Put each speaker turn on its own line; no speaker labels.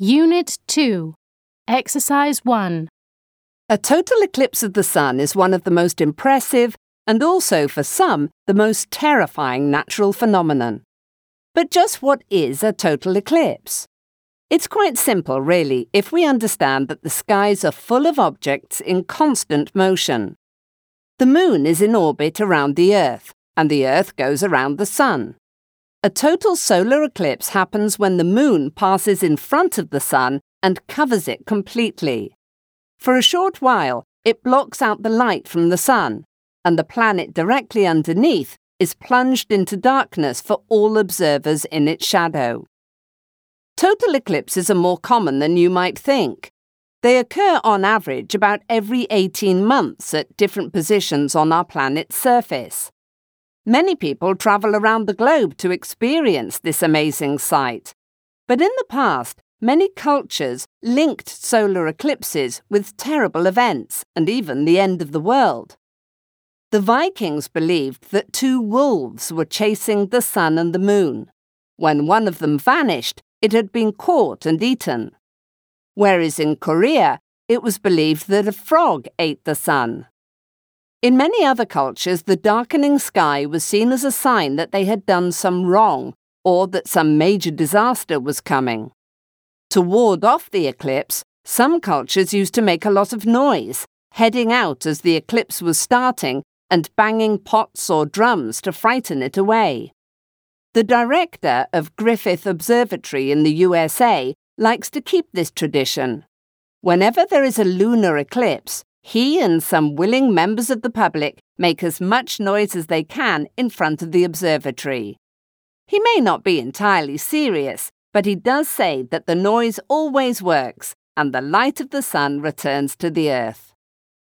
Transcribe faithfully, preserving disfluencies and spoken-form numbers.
Unit two, Exercise one.
A total eclipse of the sun is one of the most impressive and also, for some, the most terrifying natural phenomenon. But just what is a total eclipse? It's quite simple, really, if we understand that the skies are full of objects in constant motion. The moon is in orbit around the Earth, and the Earth goes around the sun. A total solar eclipse happens when the moon passes in front of the sun and covers it completely. For a short while, it blocks out the light from the sun, and the planet directly underneath is plunged into darkness for all observers in its shadow. Total eclipses are more common than you might think. They occur on average about every eighteen months at different positions on our planet's surface. Many people travel around the globe to experience this amazing sight. But in the past, many cultures linked solar eclipses with terrible events and even the end of the world. The Vikings believed that two wolves were chasing the sun and the moon. When one of them vanished, it had been caught and eaten. Whereas in Korea, it was believed that a frog ate the sun. In many other cultures, the darkening sky was seen as a sign that they had done some wrong or that some major disaster was coming. To ward off the eclipse, some cultures used to make a lot of noise, heading out as the eclipse was starting and banging pots or drums to frighten it away. The director of Griffith Observatory in the U S A likes to keep this tradition. Whenever there is a lunar eclipse, he and some willing members of the public make as much noise as they can in front of the observatory. He may not be entirely serious, but he does say that the noise always works and the light of the sun returns to the earth.